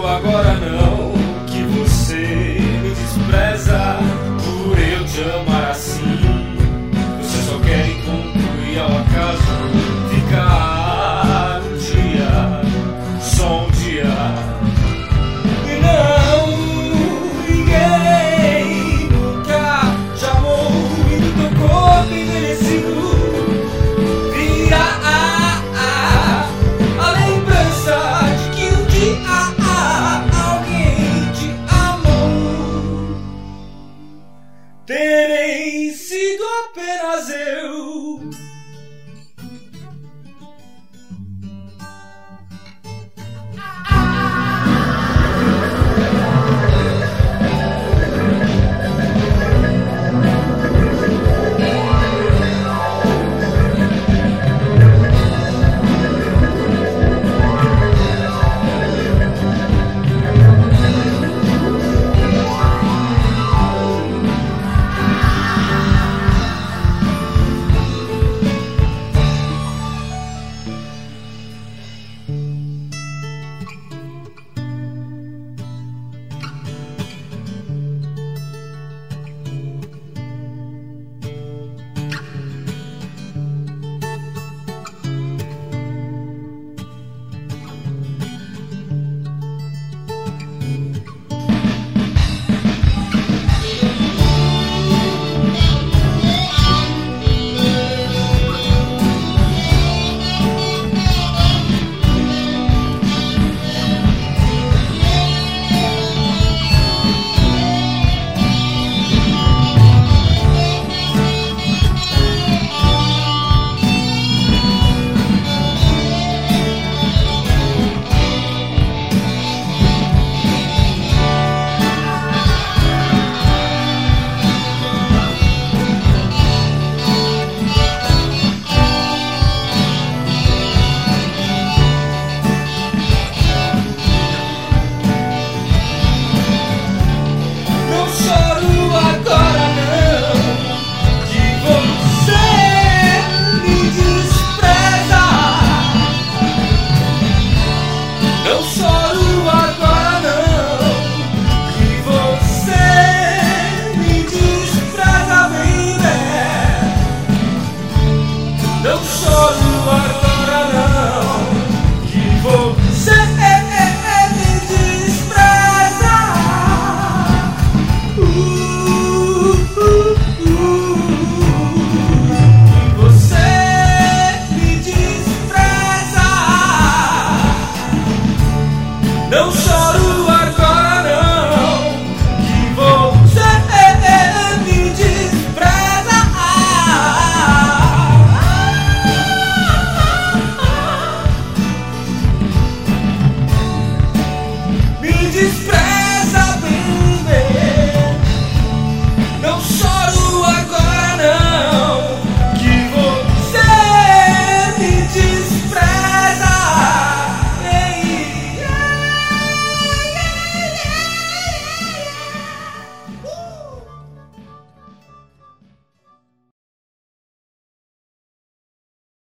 choro agora não, que você me despreza por eu te amar assim. Você só quer encontro e ao acaso ficar um dia, só um dia. E não, ninguém nunca te amou e no teu corpo envelhecido vira a lembrança de que um dia alguém te amou. Terei sido apenas eu. Não choro agora não, que você me despreza, baby. Não choro agora não, que você me despreza. Que você me despreza. Não choro